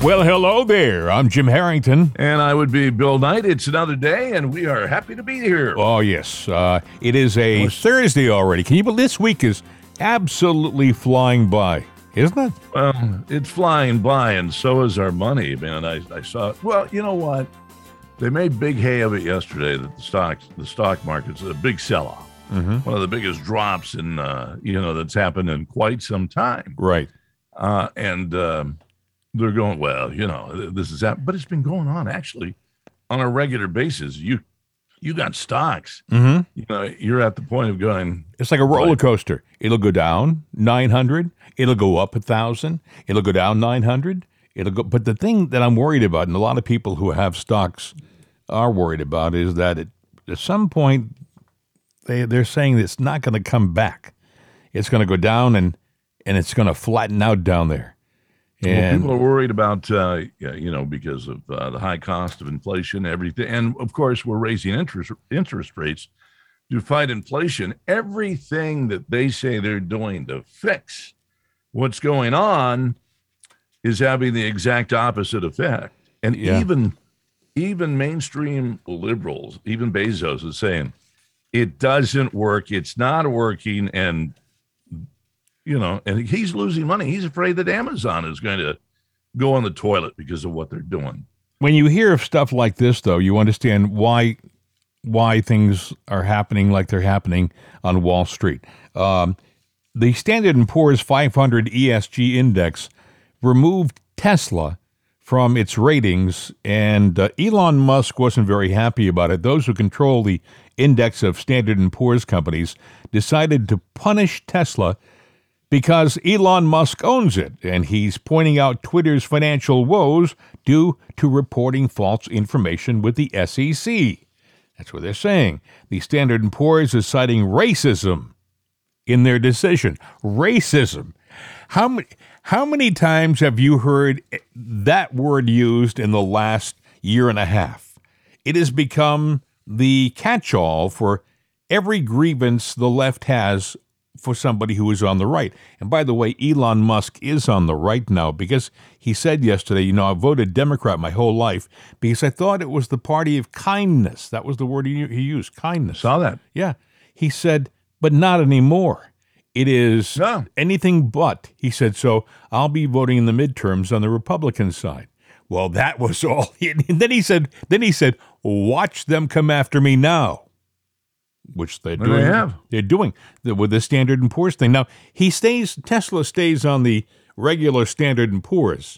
Well, hello there. I'm Jim Harrington. And I would be Bill Knight. It's another day, and we are happy to be here. Oh, yes. It is a Thursday already. Can you believe this week is absolutely flying by, isn't it? Well, it's flying by, and so is our money, man. I saw, well, you know what? They made big hay of it yesterday that the stock market's a big sell-off. Mm-hmm. One of the biggest drops in, that's happened in quite some time. Right. They're going, well, this is that, but it's been going on actually on a regular basis. You got stocks. Mm-hmm. You're at the point of going. It's like a roller coaster. It'll go down 900. It'll go up 1,000. It'll go down 900. But the thing that I'm worried about, and a lot of people who have stocks are worried about, is that at some point they're saying that it's not going to come back. It's going to go down and it's going to flatten out down there. Well, people are worried about, because of the high cost of inflation, everything. And, of course, we're raising interest rates to fight inflation. Everything that they say they're doing to fix what's going on is having the exact opposite effect. And even mainstream liberals, even Bezos is saying, it doesn't work, it's not working, and he's losing money. He's afraid that Amazon is going to go on the toilet because of what they're doing. When you hear of stuff like this, though, you understand why things are happening like they're happening on Wall Street. The Standard & Poor's 500 ESG index removed Tesla from its ratings, and Elon Musk wasn't very happy about it. Those who control the index of Standard & Poor's companies decided to punish Tesla because Elon Musk owns it, and he's pointing out Twitter's financial woes due to reporting false information with the SEC. That's what they're saying. The Standard & Poor's is citing racism in their decision. Racism. How many times have you heard that word used in the last year and a half? It has become the catch-all for every grievance the left has for somebody who is on the right. And by the way, Elon Musk is on the right now because he said yesterday, I voted Democrat my whole life because I thought it was the party of kindness. That was the word he used, kindness. Saw that. Yeah. He said, but not anymore. It is anything but. He said, so I'll be voting in the midterms on the Republican side. Well, that was all. And then he said, watch them come after me now. Which they're doing. They're doing with the Standard & Poor's thing. Now, Tesla stays on the regular Standard & Poor's.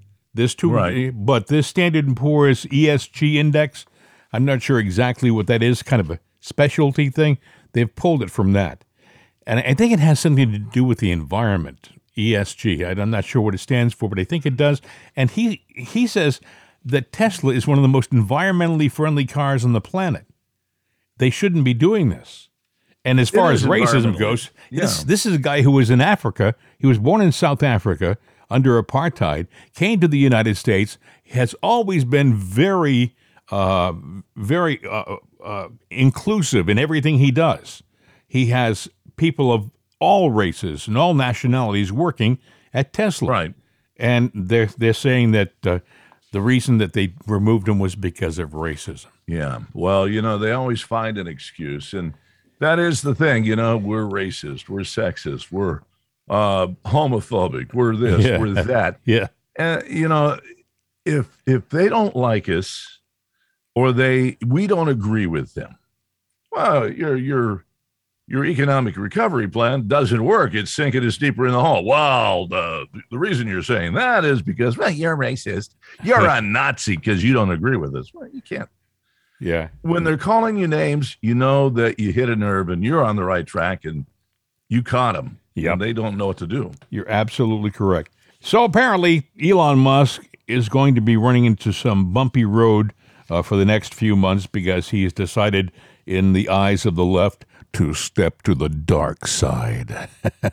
But this Standard & Poor's ESG index, I'm not sure exactly what that is, kind of a specialty thing. They've pulled it from that. And I think it has something to do with the environment, ESG. I'm not sure what it stands for, but I think it does. And he says that Tesla is one of the most environmentally friendly cars on the planet. They shouldn't be doing this. And as far as racism goes, this is a guy who was in Africa. He was born in South Africa under apartheid, came to the United States, has always been very, very inclusive in everything he does. He has people of all races and all nationalities working at Tesla. Right. And they're saying that the reason that they removed him was because of racism. Yeah. Well, they always find an excuse. And that is the thing, we're racist, we're sexist, we're homophobic, we're this, we're that. Yeah. And, if they don't like us or we don't agree with them, well, your economic recovery plan doesn't work. It's sinking us deeper in the hole. Well, the reason you're saying that is because, you're racist. You're a Nazi because you don't agree with us. Well, you can't. Yeah. When they're calling you names, you know that you hit a nerve and you're on the right track and you caught them. Yeah. And they don't know what to do. You're absolutely correct. So apparently Elon Musk is going to be running into some bumpy road for the next few months because he has decided, in the eyes of the left, to step to the dark side.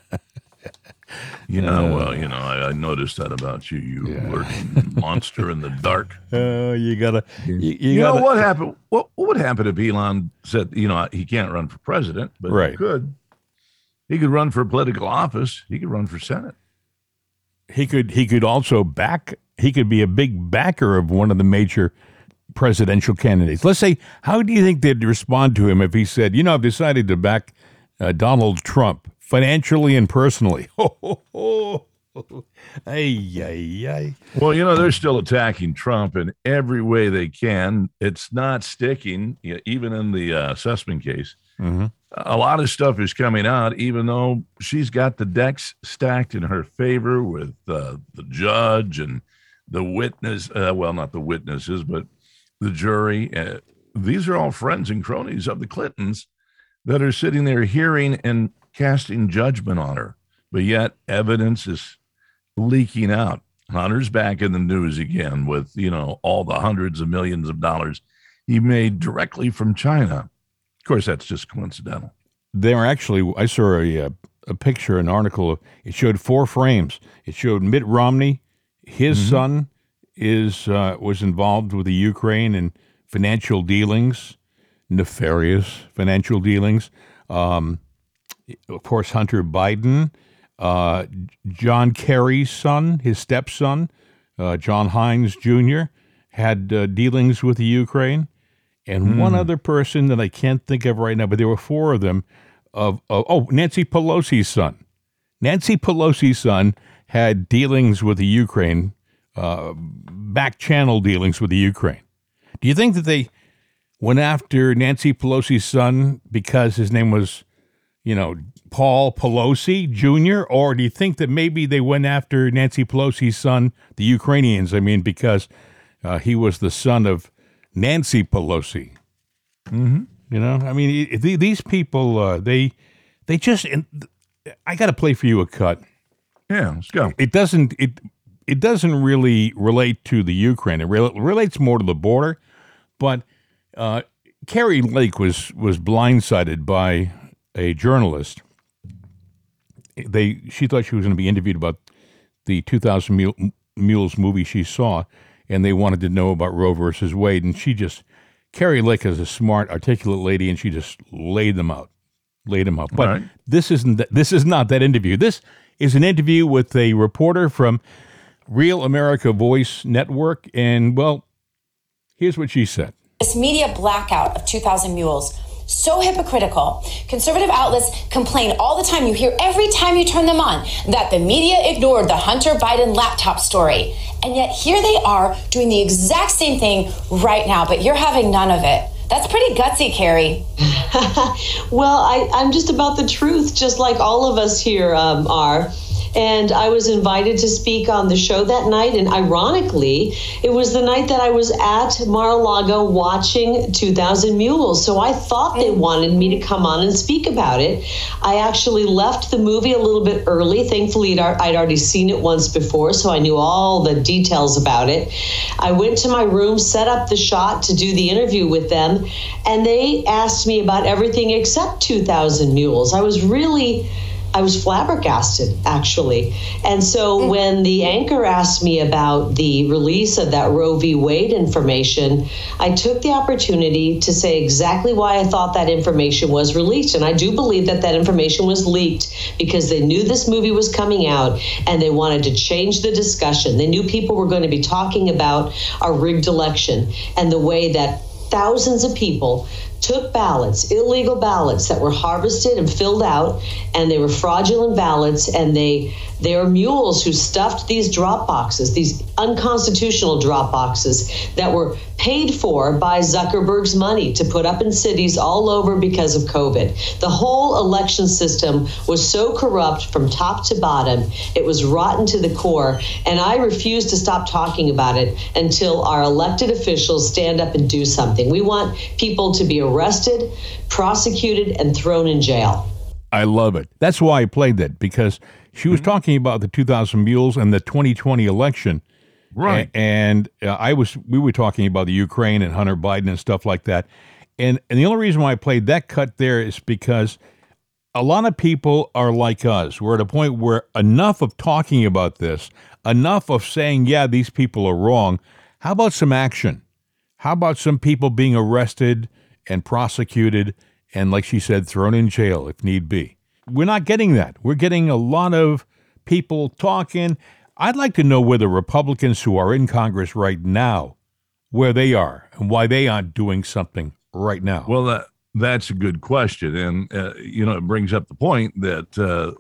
I noticed that about you. You lurking monster in the dark. You gotta. What happened? What would happen if Elon said, he can't run for president, but he could. He could run for political office. He could run for Senate. He could also back he could be a big backer of one of the major presidential candidates. Let's say, how do you think they'd respond to him if he said, I've decided to back Donald Trump financially and personally? Ay. Well, they're still attacking Trump in every way they can. It's not sticking, even in the Sussman case. Mm-hmm. A lot of stuff is coming out, even though she's got the decks stacked in her favor with the judge and the witness. Well, not the witnesses, but the jury. These are all friends and cronies of the Clintons that are sitting there hearing and casting judgment on her. But yet evidence is leaking out. Hunter's back in the news again with, all the hundreds of millions of dollars he made directly from China. Of course, that's just coincidental. There actually, I saw a picture, an article. It showed 4 frames. It showed Mitt Romney. His son was involved with the Ukraine and financial dealings, nefarious financial dealings. Of course, Hunter Biden, John Kerry's son, his stepson, John Hines Jr., had dealings with the Ukraine. And one other person that I can't think of right now, but there were 4 of them, Nancy Pelosi's son. Nancy Pelosi's son had dealings with the Ukraine, back channel dealings with the Ukraine. Do you think that they went after Nancy Pelosi's son because his name was, Paul Pelosi Jr., or do you think that maybe they went after Nancy Pelosi's son, the Ukrainians, because he was the son of Nancy Pelosi? Mm-hmm. These people, they just, I got to play for you a cut. Yeah, let's go. It doesn't really relate to the Ukraine. It relates more to the border. But Kari Lake was blindsided by a journalist. She thought she was going to be interviewed about the 2000 Mules movie she saw, and they wanted to know about Roe versus Wade. And Kari Lake is a smart, articulate lady, and she just laid them out. But right. This is not that interview. This is an interview with a reporter from Real America Voice Network, and, well, here's what she said. This media blackout of 2000 Mules, so hypocritical. Conservative outlets complain all the time. You hear every time you turn them on that the media ignored the Hunter Biden laptop story. And yet here they are doing the exact same thing right now, but you're having none of it. That's pretty gutsy, Kari. Well, I'm just about the truth, just like all of us here are. And I was invited to speak on the show that night. And ironically, it was the night that I was at Mar-a-Lago watching 2000 Mules. So I thought they wanted me to come on and speak about it. I actually left the movie a little bit early. Thankfully, I'd already seen it once before, so I knew all the details about it. I went to my room, set up the shot to do the interview with them, and they asked me about everything except 2000 Mules. I was flabbergasted, actually. And so when the anchor asked me about the release of that Roe v. Wade information, I took the opportunity to say exactly why I thought that information was released. And I do believe that information was leaked because they knew this movie was coming out and they wanted to change the discussion. They knew people were going to be talking about our rigged election and the way that thousands of people took ballots, illegal ballots that were harvested and filled out, and they were fraudulent ballots, and they are mules who stuffed these drop boxes, these unconstitutional drop boxes that were paid for by Zuckerberg's money to put up in cities all over because of COVID. The whole election system was so corrupt from top to bottom. It was rotten to the core, and I refuse to stop talking about it until our elected officials stand up and do something. We want people to be arrested, prosecuted, and thrown in jail. I love it. That's why I played that, because she was talking about the 2000 Mules and the 2020 election. Right. And we were talking about the Ukraine and Hunter Biden and stuff like that. And the only reason why I played that cut there is because a lot of people are like us. We're at a point where enough of talking about this, enough of saying, yeah, these people are wrong. How about some action? How about some people being arrested and prosecuted and, like she said, thrown in jail if need be? We're not getting that. We're getting a lot of people talking. I'd like to know where the Republicans who are in Congress right now, where they are and why they aren't doing something right now. Well, that's a good question. And, it brings up the point that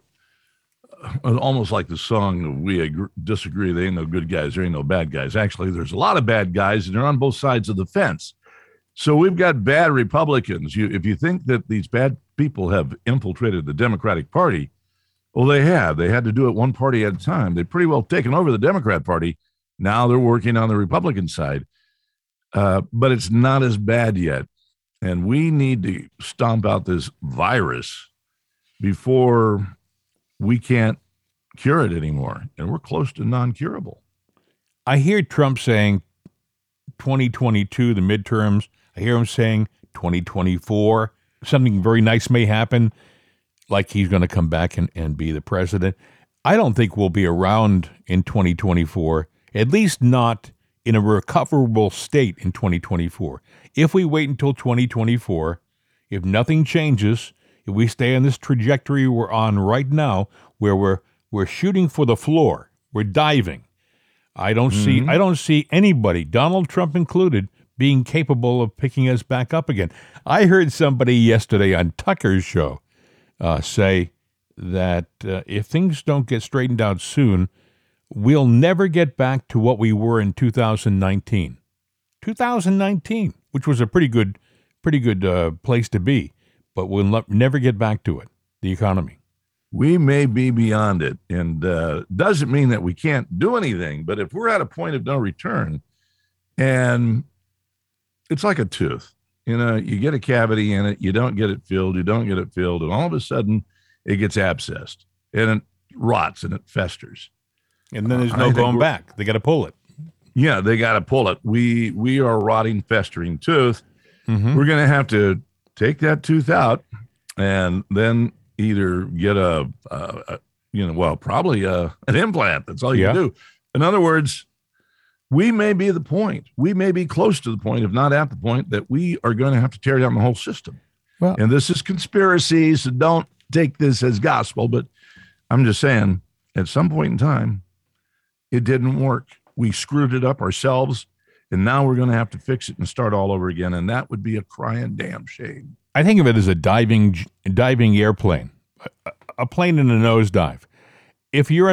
almost like the song, we disagree, there ain't no good guys, there ain't no bad guys. Actually, there's a lot of bad guys, and they're on both sides of the fence. So we've got bad Republicans. If you think that these bad people have infiltrated the Democratic Party, well, they have. They had to do it one party at a time. They've pretty well taken over the Democrat Party. Now they're working on the Republican side. But it's not as bad yet. And we need to stomp out this virus before we can't cure it anymore. And we're close to non-curable. I hear Trump saying 2022, the midterms. I hear him saying 2024, something very nice may happen, like he's going to come back and be the president. I don't think we'll be around in 2024, at least not in a recoverable state in 2024. If we wait until 2024, if nothing changes, if we stay on this trajectory we're on right now, where we're shooting for the floor, we're diving, I don't see anybody, Donald Trump included, being capable of picking us back up again. I heard somebody yesterday on Tucker's show say that if things don't get straightened out soon, we'll never get back to what we were in 2019. 2019, which was a pretty good place to be, but we'll never get back to it, the economy. We may be beyond it, and doesn't mean that we can't do anything, but if we're at a point of no return, and it's like a tooth, you get a cavity in it, you don't get it filled, and all of a sudden it gets abscessed, and it rots, and it festers. And then there's no going back. They got to pull it. Yeah, they got to pull it. We are a rotting, festering tooth. Mm-hmm. We're going to have to take that tooth out and then either get probably an implant. That's all you can do. In other words, we may be the point. We may be close to the point, if not at the point, that we are going to have to tear down the whole system. Well, and this is conspiracy, so don't take this as gospel. But I'm just saying, at some point in time, it didn't work. We screwed it up ourselves, and now we're going to have to fix it and start all over again, and that would be a crying damn shame. I think of it as a diving airplane, a plane in a nosedive. If you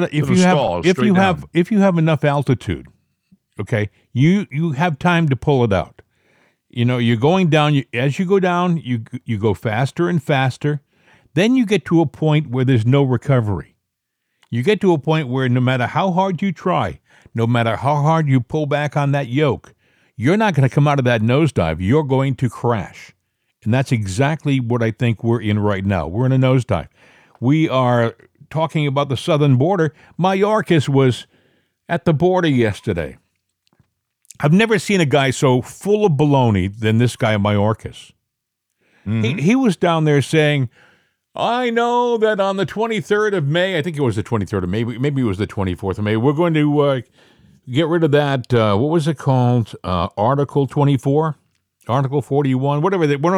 have enough altitude, okay, you have time to pull it out. You're going down. As you go down, you go faster and faster. Then you get to a point where there's no recovery. You get to a point where no matter how hard you try, no matter how hard you pull back on that yoke, you're not going to come out of that nosedive. You're going to crash. And that's exactly what I think we're in right now. We're in a nosedive. We are talking about the southern border. Mayorkas was at the border yesterday. I've never seen a guy so full of baloney than this guy, Mayorkas. Mm-hmm. He was down there saying, I know that on the 23rd of May, I think it was the 23rd of May, maybe it was the 24th of May, we're going to get rid of that, what was it called? Article 24? Article 41? Whatever. The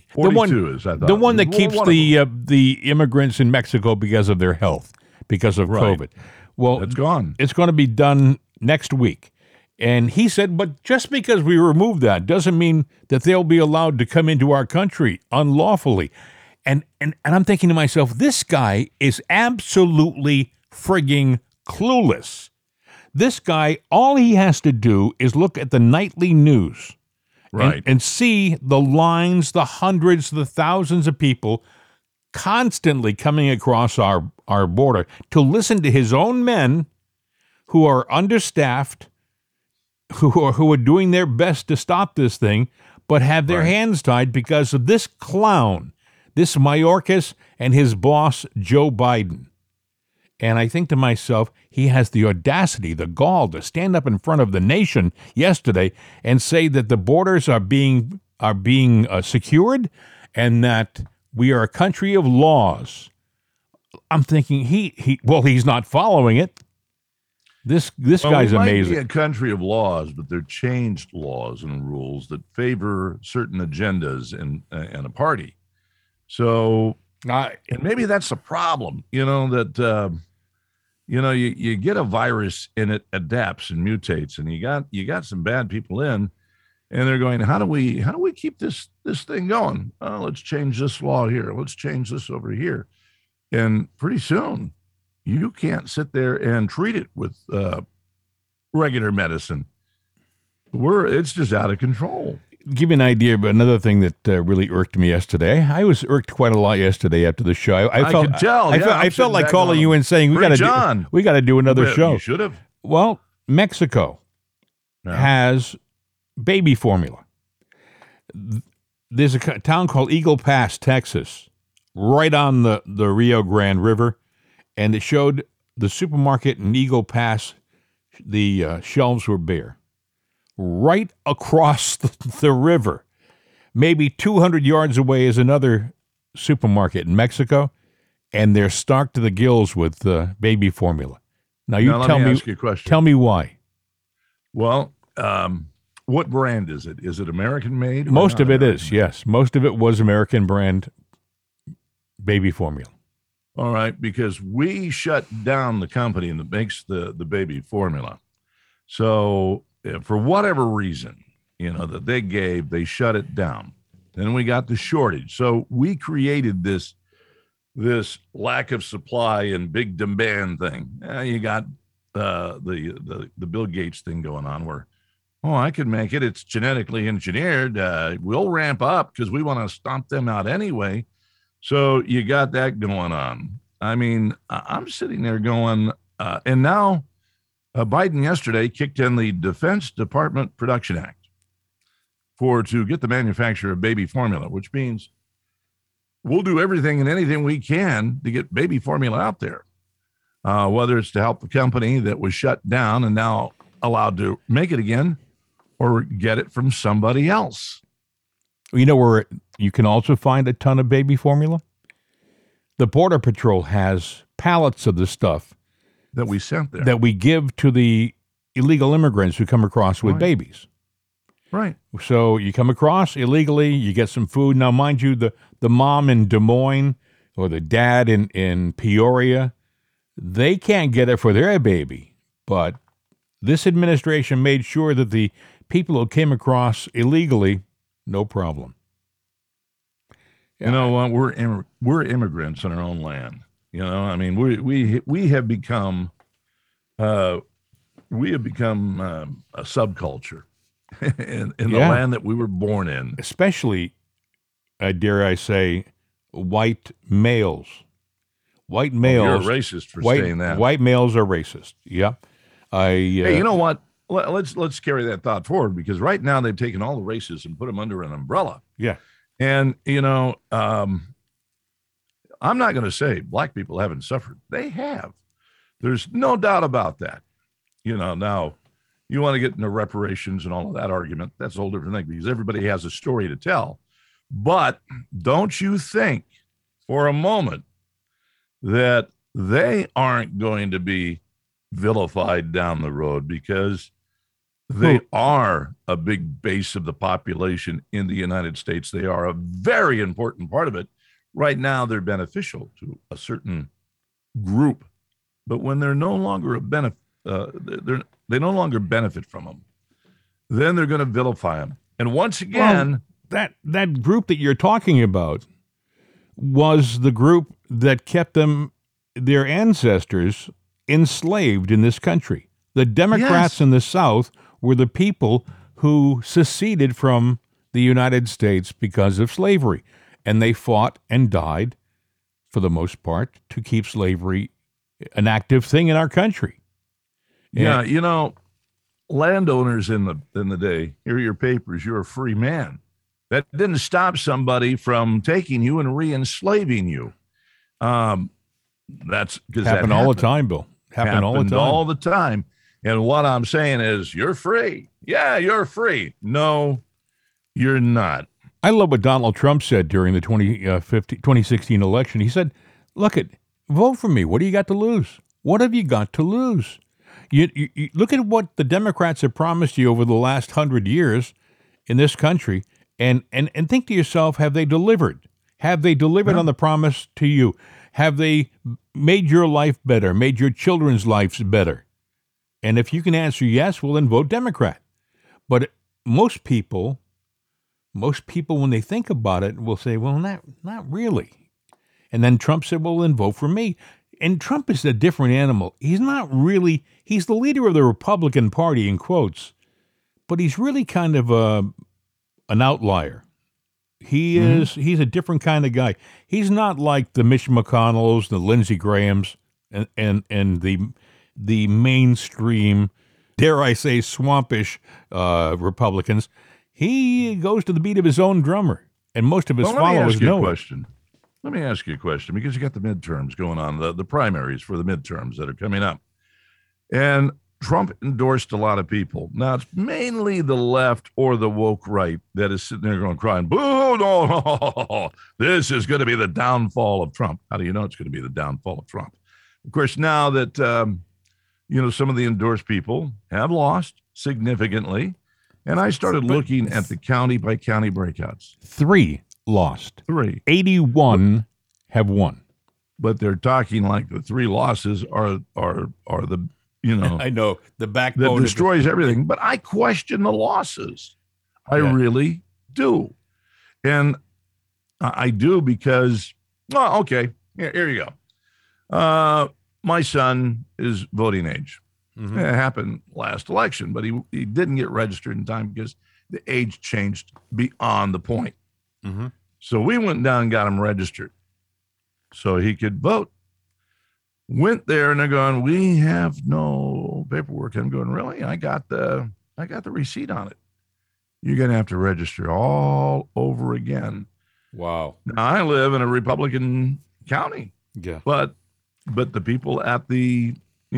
one that keeps the immigrants in Mexico because of their health, because of COVID. Well, it's gone. It's going to be done next week. And he said, but just because we remove that doesn't mean that they'll be allowed to come into our country unlawfully. And I'm thinking to myself, this guy is absolutely frigging clueless. This guy, all he has to do is look at the nightly news, right, and see the lines, the hundreds, the thousands of people constantly coming across our border to listen to his own men who are understaffed, who are doing their best to stop this thing, but have their hands tied because of this clown, this Mayorkas and his boss, Joe Biden. And I think to myself, he has the audacity, the gall to stand up in front of the nation yesterday and say that the borders are being secured and that we are a country of laws. I'm thinking he's not following it. This guy's amazing. We might be a country of laws, but they're changed laws and rules that favor certain agendas and a party. So, and maybe that's the problem, that, you get a virus and it adapts and mutates, and you got some bad people in, and they're going, how do we keep this thing going? Let's change this law here. Let's change this over here. And pretty soon you can't sit there and treat it with regular medicine. It's just out of control. Give you an idea of another thing that really irked me yesterday. I was irked quite a lot yesterday after the show. I can tell. I felt like calling you and saying we got to do another show. You should have. Well, Mexico has baby formula. There's a town called Eagle Pass, Texas, right on the Rio Grande River, and it showed the supermarket in Eagle Pass. The shelves were bare. Right across the river, maybe 200 yards away, is another supermarket in Mexico, and they're stocked to the gills with baby formula. Now, ask you a question. Tell me why. Well, what brand is it? Is it American made? Most of it is, yes. Most of it was American brand baby formula. All right, because we shut down the company that makes the baby formula. So for whatever reason, that they shut it down. Then we got the shortage. So we created this lack of supply and big demand thing. You got the Bill Gates thing going on where, I can make it. It's genetically engineered. We'll ramp up because we want to stomp them out anyway. So you got that going on. I mean, I'm sitting there going, and now Biden yesterday kicked in the Defense Department Production Act to get the manufacture of baby formula, which means we'll do everything and anything we can to get baby formula out there, whether it's to help the company that was shut down and now allowed to make it again, or get it from somebody else. You know where you can also find a ton of baby formula? The Border Patrol has pallets of the stuff that we sent there, that we give to the illegal immigrants who come across with babies. Right. So you come across illegally, you get some food. Now, mind you, the mom in Des Moines or the dad in Peoria, they can't get it for their baby. But this administration made sure that the people who came across illegally, no problem. You know what? We're immigrants in our own land. I mean, we have become a subculture in the land that we were born in. Especially, dare I say, white males. White males. You're a racist for saying that. White males are racist. Yeah. Hey, you know what? Let's carry that thought forward, because right now they've taken all the races and put them under an umbrella. Yeah. And, I'm not going to say black people haven't suffered. They have. There's no doubt about that. Now you want to get into reparations and all of that argument. That's a whole different thing, because everybody has a story to tell. But don't you think for a moment that they aren't going to be vilified down the road, because they are a big base of the population in the United States. They are a very important part of it. Right now, they're beneficial to a certain group, but when they're no longer they no longer benefit from them, then they're going to vilify them. And once again, that group that you're talking about was the group that kept their ancestors enslaved in this country. The Democrats in the South were the people who seceded from the United States because of slavery. And they fought and died, for the most part, to keep slavery an active thing in our country. Yeah, landowners in the day, here are your papers, you're a free man. That didn't stop somebody from taking you and re-enslaving you. That's because that happened all the time, Bill. Happened all the time. And what I'm saying is, you're free. Yeah, you're free. No, you're not. I love what Donald Trump said during the 2016 election. He said, vote for me. What do you got to lose? What have you got to lose? You look at what the Democrats have promised you over the last 100 years in this country, and think to yourself, have they delivered? Have they delivered on the promise to you? Have they made your life better, made your children's lives better? And if you can answer yes, well, then vote Democrat. But most people, when they think about it, will say, well, not really. And then Trump said, well, then vote for me. And Trump is a different animal. He's not really, he's the leader of the Republican Party, in quotes, but he's really kind of an outlier. He's a different kind of guy. He's not like the Mitch McConnells, the Lindsey Grahams, and the mainstream, dare I say, swampish Republicans. He goes to the beat of his own drummer, and most of his followers know it. Let me ask you a question, because you got the midterms going on, the primaries for the midterms that are coming up. And Trump endorsed a lot of people. Now, it's mainly the left or the woke right that is sitting there going, crying, boo, no, this is going to be the downfall of Trump. How do you know it's going to be the downfall of Trump? Of course, now that, some of the endorsed people have lost significantly, and I started looking at the county by county breakouts. 3 lost. 3. 81 have won. But they're talking like the 3 losses are the, I know, the backbone that destroys everything. But I question the losses. I really do. And I do because, okay, here you go. My son is voting age. Mm-hmm. It happened last election, but he didn't get registered in time because the age changed beyond the point. Mm-hmm. So we went down and got him registered so he could vote. Went there and they're going, we have no paperwork. I'm going, really? I got the receipt on it. You're going to have to register all over again. Wow. Now, I live in a Republican county. Yeah. But the people at the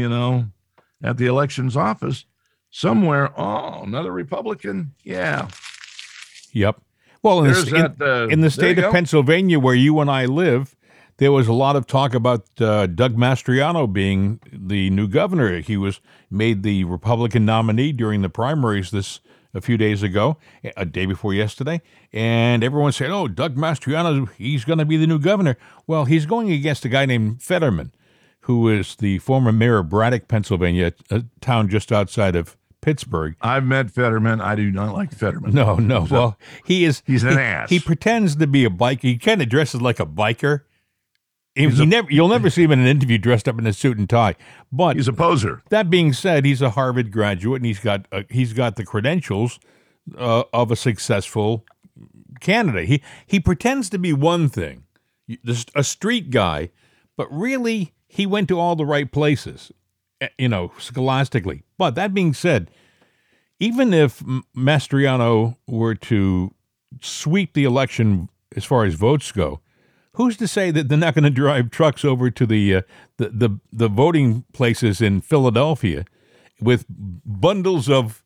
elections office somewhere, another Republican. Yeah. Yep. Well, in the state of Pennsylvania, where you and I live, there was a lot of talk about Doug Mastriano being the new governor. He was made the Republican nominee during the primaries a few days ago, a day before yesterday, and everyone said, "Oh, Doug Mastriano, he's going to be the new governor." Well, he's going against a guy named Fetterman, who is the former mayor of Braddock, Pennsylvania, a town just outside of Pittsburgh. I've met Fetterman. I do not like Fetterman. No. Well, he's an ass. He pretends to be a biker. He kind of dresses like a biker. You'll never see him in an interview dressed up in a suit and tie. But he's a poser. That being said, he's a Harvard graduate, and he's got the credentials of a successful candidate. He pretends to be one thing, a street guy, but really he went to all the right places, scholastically. But that being said, even if Mastriano were to sweep the election as far as votes go, who's to say that they're not going to drive trucks over to the voting places in Philadelphia with bundles of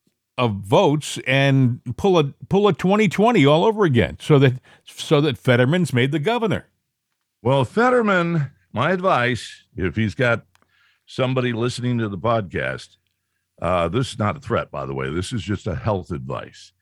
votes and pull a 2020 all over again, so that Fetterman's made the governor? Well, Fetterman, my advice, if he's got somebody listening to the podcast, this is not a threat, by the way. This is just a health advice.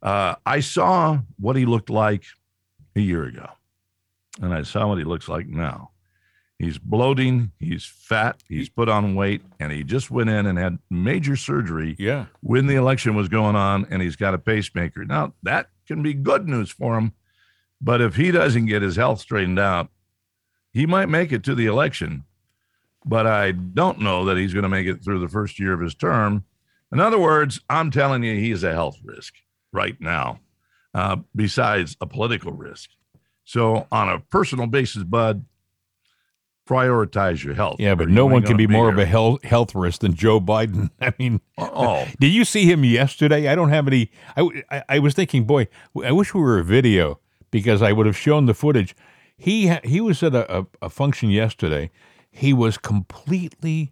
I saw what he looked like a year ago, and I saw what he looks like now. He's bloating, he's fat, he's put on weight, and he just went in and had major surgery when the election was going on, and he's got a pacemaker. Now, that can be good news for him, but if he doesn't get his health straightened out, he might make it to the election, but I don't know that he's going to make it through the first year of his term. In other words, I'm telling you, he's a health risk right now, besides a political risk. So on a personal basis, Bud, prioritize your health. Yeah, but no one can be more of a health risk than Joe Biden. I mean, did you see him yesterday? I don't have any. I was thinking, boy, I wish we were a video, because I would have shown the footage. He was at a function yesterday. He was completely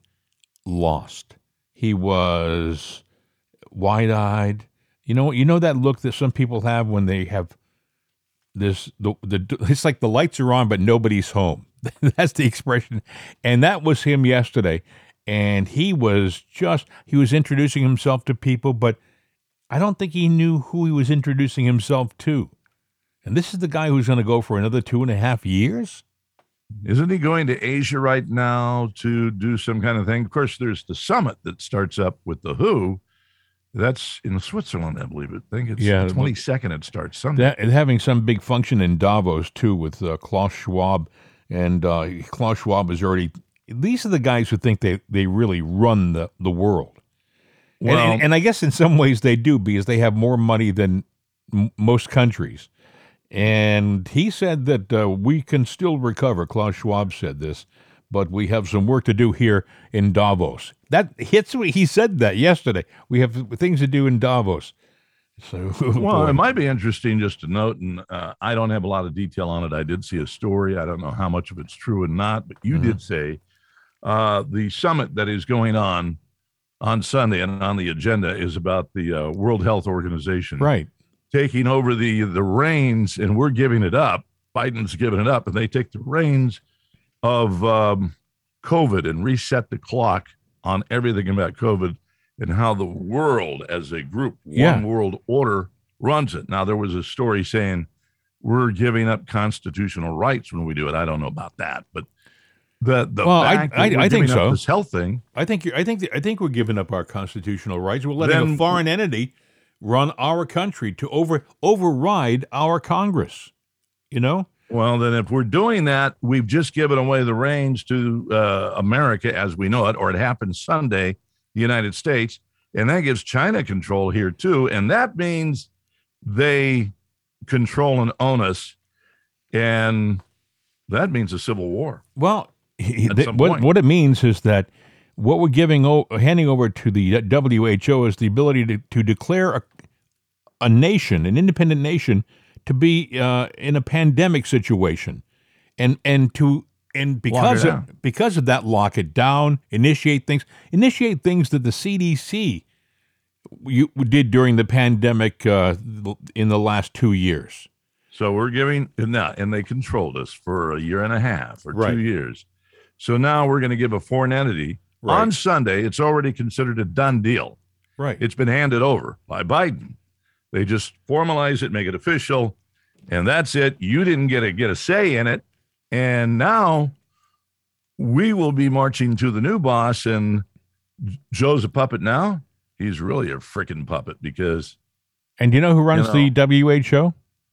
lost. He was wide-eyed. You know that look that some people have when they have this. It's like the lights are on, but nobody's home. That's the expression. And that was him yesterday. And he was introducing himself to people, but I don't think he knew who he was introducing himself to. And this is the guy who's going to go for another 2.5 years? Isn't he going to Asia right now to do some kind of thing? Of course, there's the summit that starts up with the WHO. That's in Switzerland, I believe. I think it's the 22nd. It starts Sunday. And having some big function in Davos, too, with Klaus Schwab. And Klaus Schwab is already... These are the guys who think they really run the world. Well, and I guess in some ways they do, because they have more money than most countries. And he said that we can still recover. Klaus Schwab said this, but we have some work to do here in Davos. That hits me. He said that yesterday. We have things to do in Davos. So, well, it might be interesting just to note, and I don't have a lot of detail on it. I did see a story. I don't know how much of it's true or not, but you did say the summit that is going on Sunday and on the agenda is about the World Health Organization. Right. Taking over the reins, and we're giving it up. Biden's giving it up, and they take the reins of COVID and reset the clock on everything about COVID and how the world as a group, one world order, runs it. Now, there was a story saying we're giving up constitutional rights when we do it. I don't know about that, but I think so. This health thing. I think we're giving up our constitutional rights. We're letting a foreign entity run our country to override our Congress, you know? Well, then if we're doing that, we've just given away the reins to America as we know it, or it happened Sunday, the United States, and that gives China control here too, and that means they control and own us, and that means a civil war. Well, what it means is that what we're handing over to the WHO is the ability to declare a nation, an independent nation, to be in a pandemic situation, and because of that, lock it down, initiate things that the CDC did during the pandemic in the last 2 years. So we're giving and they controlled us for a year and a half or 2 years. So now we're going to give a foreign entity. Right. On Sunday, it's already considered a done deal. Right. It's been handed over by Biden. They just formalize it, make it official, and that's it. You didn't get a say in it. And now we will be marching to the new boss, and Joe's a puppet now. He's really a freaking puppet because... And do you know who runs the WHO?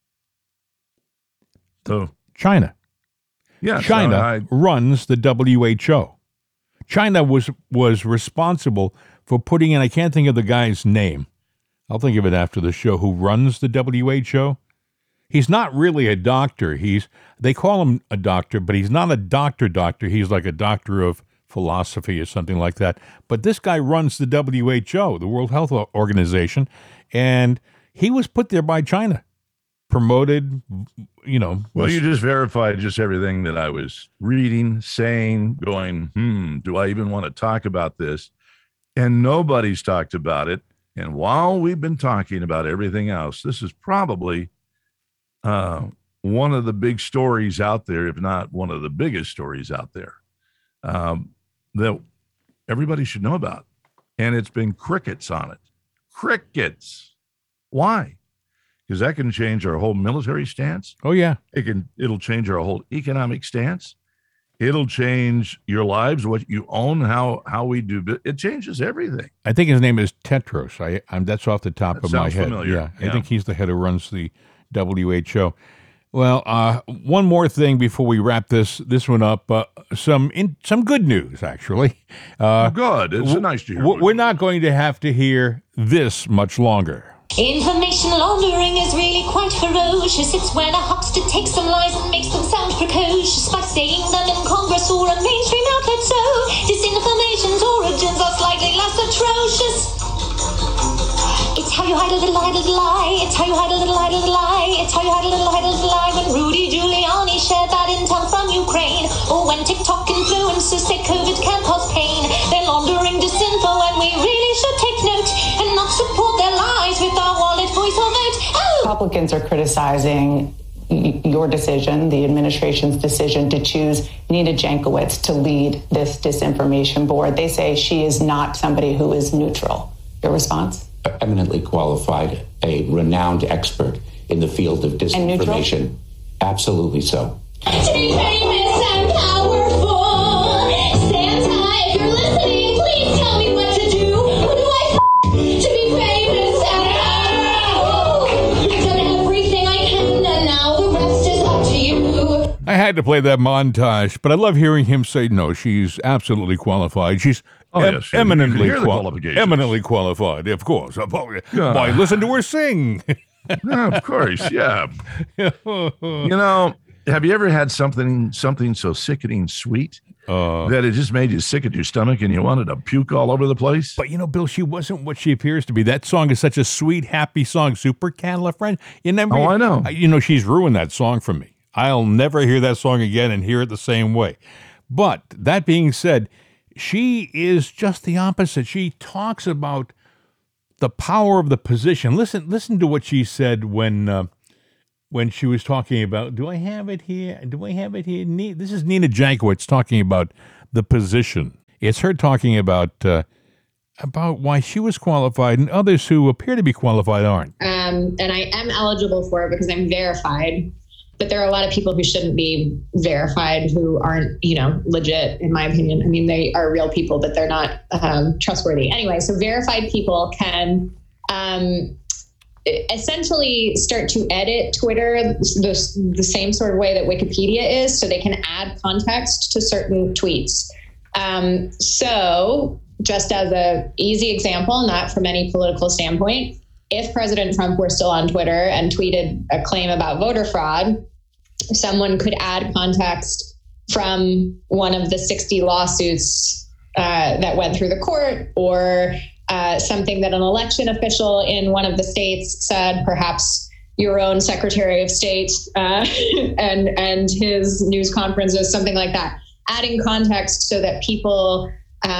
So China. Yeah, China runs the WHO. China was responsible for putting in, I can't think of the guy's name. I'll think of it after the show, who runs the WHO. He's not really a doctor. They call him a doctor, but he's not a doctor. He's like a doctor of philosophy or something like that. But this guy runs the WHO, the World Health Organization, and he was put there by China. Promoted, Well, you just verified just everything that I was reading, saying, going, do I even want to talk about this? And nobody's talked about it. And while we've been talking about everything else, this is probably one of the big stories out there, if not one of the biggest stories out there, that everybody should know about. And it's been crickets on it. Crickets. Why? Because that can change our whole military stance. Oh, yeah. It'll change our whole economic stance. It'll change your lives, what you own, how we do. It changes everything. I think his name is Tedros. That's off the top of my head. Familiar. Yeah, I think he's the head who runs the WHO. Well, one more thing before we wrap this one up. Some good news, actually. Good. It's nice to hear. We're not going to have to hear this much longer. Information laundering is really quite ferocious. It's when a huckster takes some lies and makes them sound precocious by saying them in Congress or a mainstream outlet. So disinformation's origins are slightly less atrocious. It's how you hide a little lie. It's how you hide a little lie. It's how you hide a little lie. When Rudy Giuliani shared that intel from Ukraine, or when TikTok influencers say COVID can cause pain, they're laundering disinfo, and we really should take note and not support their lies with our wallet, voice, or vote. Oh! Republicans are criticizing your decision, the administration's decision to choose Nina Jankowicz to lead this disinformation board. They say she is not somebody who is neutral. Your response? Eminently qualified, a renowned expert in the field of disinformation. Absolutely so. To be famous and had to play that montage, but I love hearing him say, no, she's absolutely qualified. She's eminently qualified, of course. Why, listen to her sing. Yeah, of course, yeah. Have you ever had something so sickening sweet that it just made you sick at your stomach and you wanted to puke all over the place? But, Bill, she wasn't what she appears to be. That song is such a sweet, happy song, Supercalifragilistic. I know. She's ruined that song for me. I'll never hear that song again and hear it the same way. But that being said, she is just the opposite. She talks about the power of the position. Listen to what she said when she was talking about, do I have it here? This is Nina Jankowicz talking about the position. It's her talking about why she was qualified and others who appear to be qualified aren't. And I am eligible for it because I'm verified. But there are a lot of people who shouldn't be verified who aren't, legit, in my opinion. I mean, they are real people, but they're not trustworthy. Anyway, so verified people can essentially start to edit Twitter the same sort of way that Wikipedia is, so they can add context to certain tweets. So just as an easy example, not from any political standpoint, if President Trump were still on Twitter and tweeted a claim about voter fraud, someone could add context from one of the 60 lawsuits that went through the court, or something that an election official in one of the states said, perhaps your own Secretary of State and his news conferences, something like that. Adding context so that people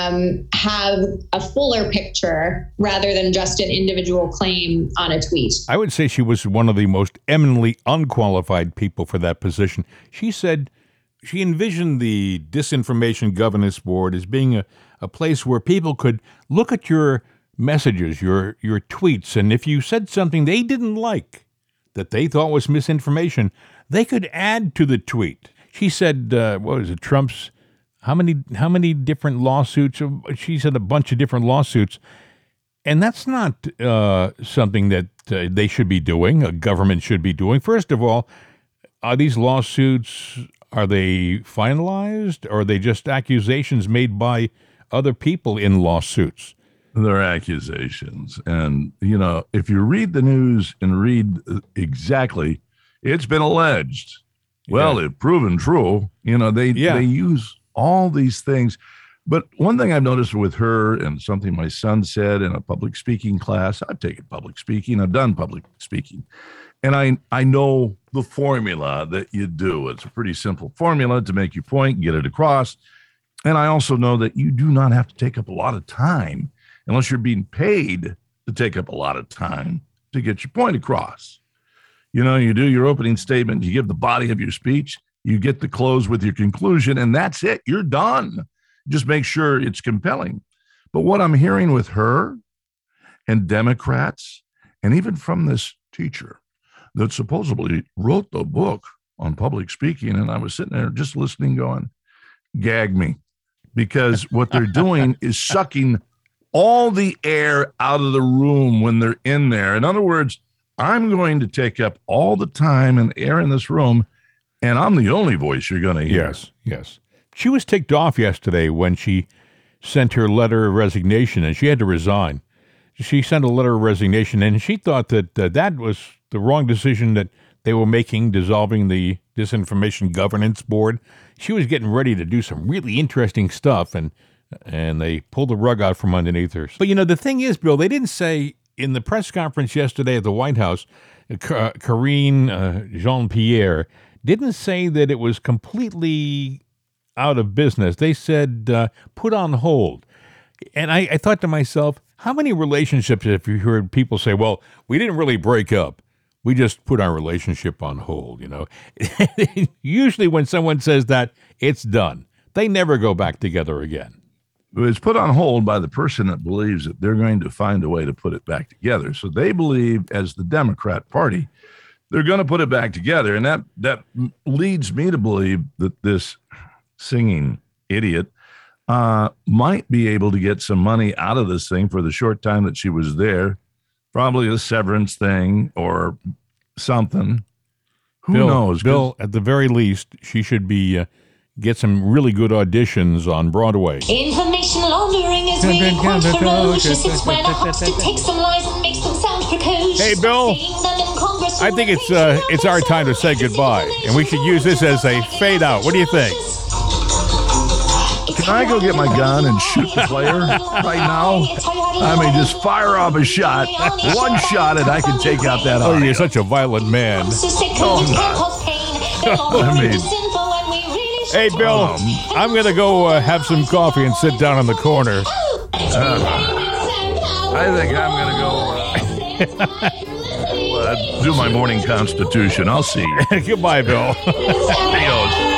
have a fuller picture rather than just an individual claim on a tweet. I would say she was one of the most eminently unqualified people for that position. She said she envisioned the Disinformation Governance Board as being a place where people could look at your messages, your tweets, and if you said something they didn't like, that they thought was misinformation, they could add to the tweet. She said, Trump's how many different lawsuits? She said a bunch of different lawsuits. And that's not something that they should be doing, a government should be doing. First of all, are these lawsuits, are they finalized? Or are they just accusations made by other people in lawsuits? They're accusations. And, if you read the news and read exactly, it's been alleged. Well, it's proven true. They use all these things. But one thing I've noticed with her, and something my son said in a public speaking class, I've taken public speaking, I've done public speaking, and I know the formula that you do. It's a pretty simple formula to make your point, get it across. And I also know that you do not have to take up a lot of time unless you're being paid to take up a lot of time to get your point across. You do your opening statement, you give the body of your speech, you get the close with your conclusion, and that's it. You're done. Just make sure it's compelling. But what I'm hearing with her and Democrats, and even from this teacher that supposedly wrote the book on public speaking, and I was sitting there just listening going, gag me, because what they're doing is sucking all the air out of the room when they're in there. In other words, I'm going to take up all the time and air in this room, and I'm the only voice you're going to hear. Yes. She was ticked off yesterday when she sent her letter of resignation, and she had to resign. She sent a letter of resignation, and she thought that that was the wrong decision that they were making, dissolving the Disinformation Governance Board. She was getting ready to do some really interesting stuff, and they pulled the rug out from underneath her. But, the thing is, Bill, they didn't say in the press conference yesterday at the White House, Karine Jean-Pierre didn't say that it was completely out of business. They said put on hold. And I thought to myself, how many relationships have you heard people say, well, we didn't really break up. We just put our relationship on hold, Usually when someone says that, it's done. They never go back together again. It's put on hold by the person that believes that they're going to find a way to put it back together. So they believe, as the Democrat Party, they're going to put it back together. And that leads me to believe that this singing idiot might be able to get some money out of this thing for the short time that she was there, probably a severance thing or something. Who Bill, knows? Bill, at the very least, she should be get some really good auditions on Broadway. Information laundering is really quite ferocious. It's when a huckster takes some lies and makes them sound precocious. Hey, Bill, I think it's our time to say goodbye, and we should use this as a fade out. What do you think? Can I go get my gun and shoot the player right now? I mean, just fire off a shot. One shot and I can take out that audio. Oh, you're such a violent man. I mean, hey, Bill, I'm going to go have some coffee and sit down in the corner. I think I'm going to go do my morning constitution. I'll see you. Goodbye, Bill. Adios.